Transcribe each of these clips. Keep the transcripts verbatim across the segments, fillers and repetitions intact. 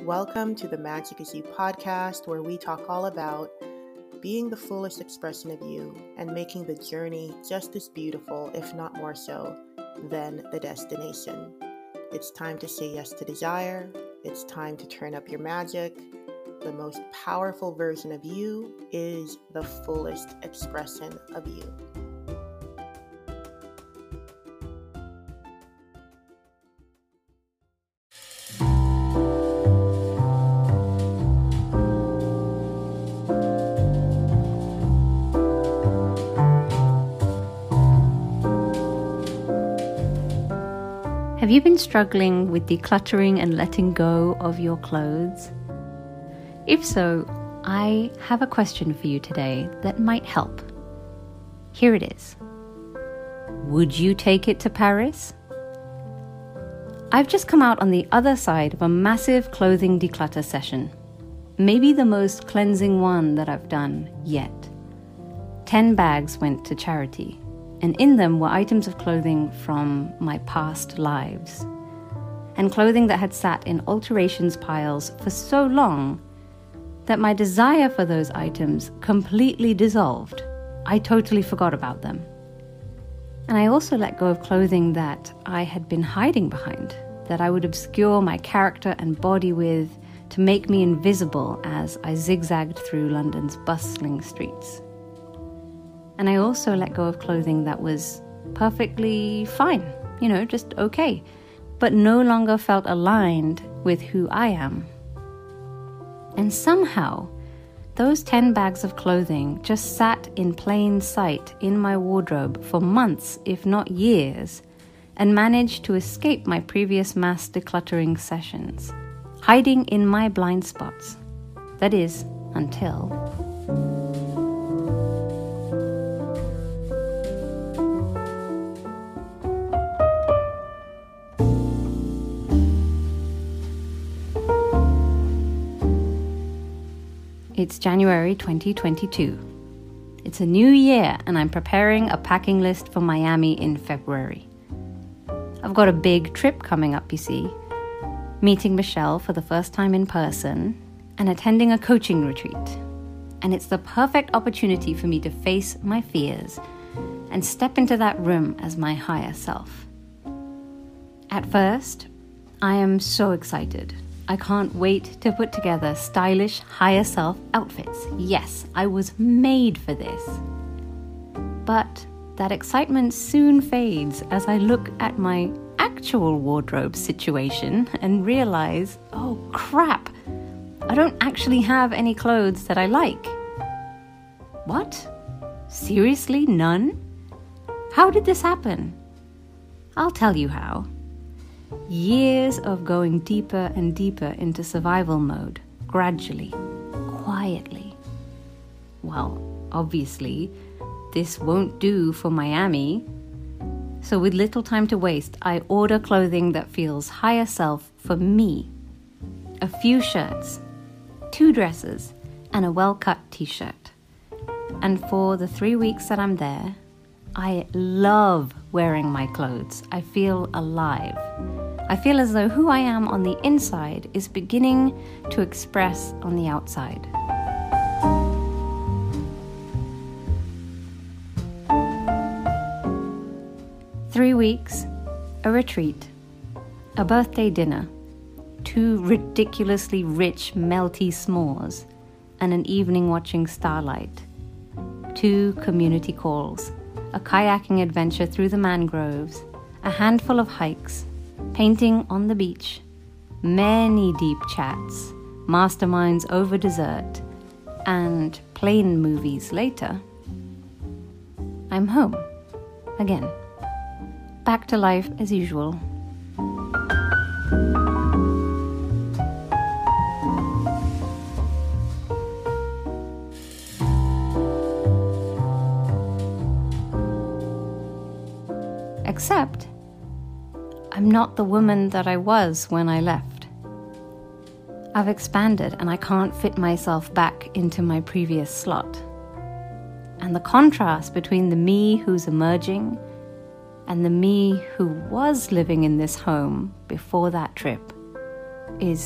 Welcome to the Magic is You podcast, where we talk all about being the fullest expression of you and making the journey just as beautiful, if not more so, than the destination. It's time to say yes to desire. It's time to turn up your magic. The most powerful version of you is the fullest expression of you. Have you been struggling with decluttering and letting go of your clothes? If so, I have a question for you today that might help. Here it is. Would you take it to Paris? I've just come out on the other side of a massive clothing declutter session. Maybe the most cleansing one that I've done yet. Ten bags went to charity. And in them were items of clothing from my past lives, and clothing that had sat in alterations piles for so long that my desire for those items completely dissolved. I totally forgot about them. And I also let go of clothing that I had been hiding behind, that I would obscure my character and body with to make me invisible as I zigzagged through London's bustling streets. And I also let go of clothing that was perfectly fine, you know, just okay, but no longer felt aligned with who I am. And somehow, those ten bags of clothing just sat in plain sight in my wardrobe for months, if not years, and managed to escape my previous mass decluttering sessions, hiding in my blind spots. That is, until... It's January twenty twenty-two. It's a new year and I'm preparing a packing list for Miami in February. I've got a big trip coming up, you see. Meeting Michelle for the first time in person and attending a coaching retreat. And it's the perfect opportunity for me to face my fears and step into that room as my higher self. At first, I am so excited. I can't wait to put together stylish, higher self outfits. Yes, I was made for this. But that excitement soon fades as I look at my actual wardrobe situation and realize, oh crap, I don't actually have any clothes that I like. What? Seriously, none? How did this happen? I'll tell you how. Years of going deeper and deeper into survival mode, gradually, quietly. Well, obviously, this won't do for Miami. So with little time to waste, I order clothing that feels higher self for me. A few shirts, two dresses, and a well-cut t-shirt. And for the three weeks that I'm there, I love wearing my clothes. I feel alive. I feel as though who I am on the inside is beginning to express on the outside. Three weeks, a retreat, a birthday dinner, two ridiculously rich melty s'mores, and an evening watching starlight. Two community calls, a kayaking adventure through the mangroves, a handful of hikes, painting on the beach, many deep chats, masterminds over dessert, and plane movies later. I'm home, again, back to life as usual. Except, I'm not the woman that I was when I left. I've expanded and I can't fit myself back into my previous slot. And the contrast between the me who's emerging and the me who was living in this home before that trip is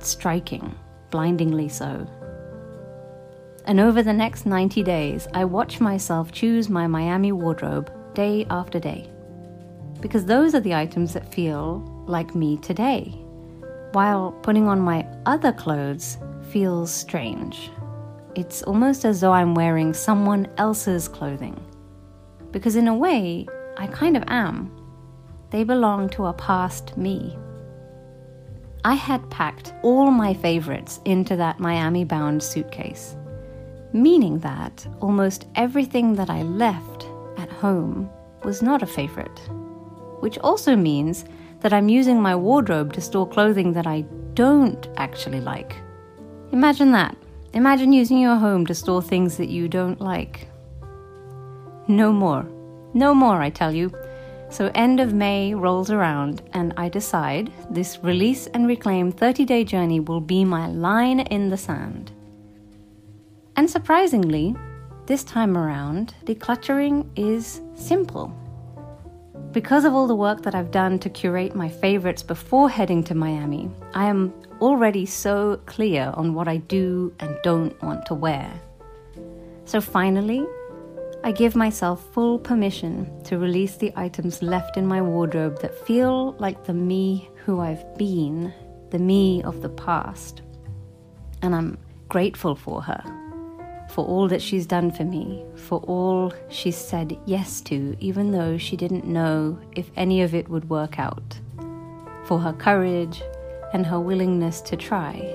striking, blindingly so. And over the next ninety days, I watch myself choose my Miami wardrobe day after day. Because those are the items that feel like me today, while putting on my other clothes feels strange. It's almost as though I'm wearing someone else's clothing. Because in a way, I kind of am. They belong to a past me. I had packed all my favorites into that Miami-bound suitcase, meaning that almost everything that I left at home was not a favorite, which also means that I'm using my wardrobe to store clothing that I don't actually like. Imagine that. Imagine using your home to store things that you don't like. No more. No more, I tell you. So end of May rolls around and I decide this Release and Reclaim thirty-day journey will be my line in the sand. And surprisingly, this time around, decluttering is simple. Because of all the work that I've done to curate my favorites before heading to Miami, I am already so clear on what I do and don't want to wear. So finally, I give myself full permission to release the items left in my wardrobe that feel like the me who I've been, the me of the past. And I'm grateful for her, for all that she's done for me, for all she's said yes to, even though she didn't know if any of it would work out, for her courage and her willingness to try.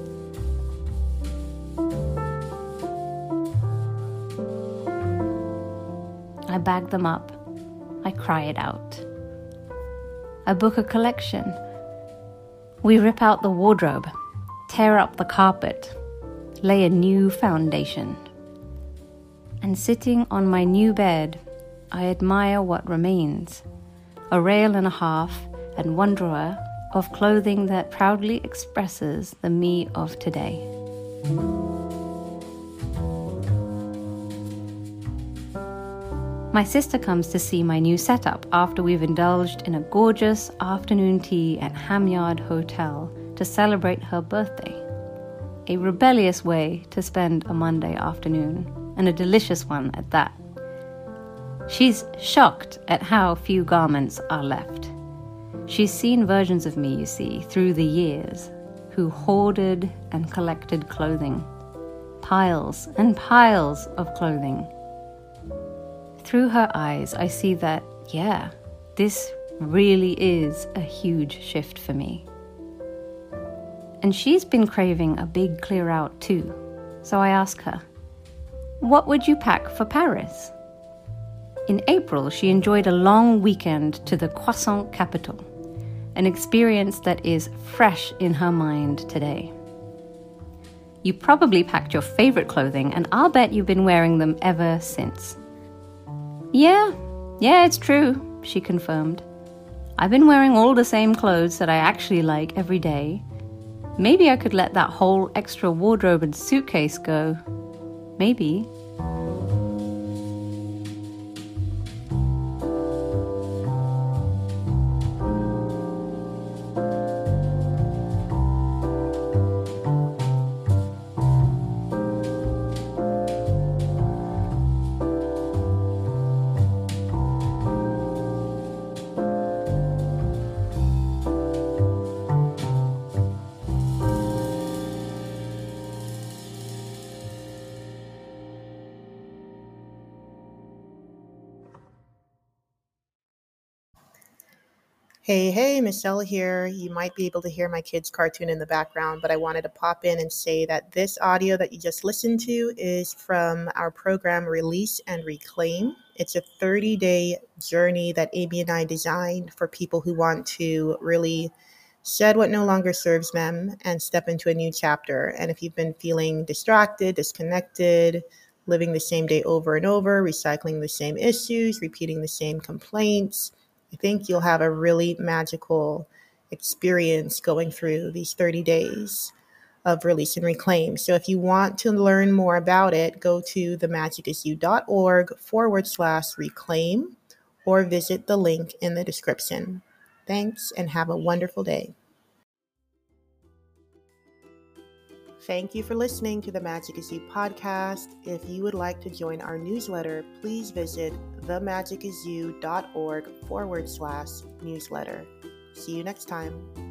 I bag them up. I cry it out. I book a collection. We rip out the wardrobe, tear up the carpet, lay a new foundation. And sitting on my new bed, I admire what remains. A rail and a half and one drawer of clothing that proudly expresses the me of today. My sister comes to see my new setup after we've indulged in a gorgeous afternoon tea at Hamyard Hotel to celebrate her birthday. A rebellious way to spend a Monday afternoon, and a delicious one at that. She's shocked at how few garments are left. She's seen versions of me, you see, through the years, who hoarded and collected clothing. Piles and piles of clothing. Through her eyes, I see that, yeah, this really is a huge shift for me. And she's been craving a big clear out too. So I ask her, what would you pack for Paris? In April, she enjoyed a long weekend to the croissant capital, an experience that is fresh in her mind today. You probably packed your favorite clothing, and I'll bet you've been wearing them ever since. Yeah, yeah, it's true, she confirmed. I've been wearing all the same clothes that I actually like every day. Maybe I could let that whole extra wardrobe and suitcase go. Maybe. Hey, hey, Michelle here. You might be able to hear my kids' cartoon in the background, but I wanted to pop in and say that this audio that you just listened to is from our program Release and Reclaim. It's a thirty-day journey that Amy and I designed for people who want to really shed what no longer serves them and step into a new chapter. And if you've been feeling distracted, disconnected, living the same day over and over, recycling the same issues, repeating the same complaints, I think you'll have a really magical experience going through these thirty days of Release and Reclaim. So if you want to learn more about it, go to themagicusyou.org forward slash reclaim or visit the link in the description. Thanks and have a wonderful day. Thank you for listening to the Magic Is You podcast. If you would like to join our newsletter, please visit themagicisyou.org forward slash newsletter. See you next time.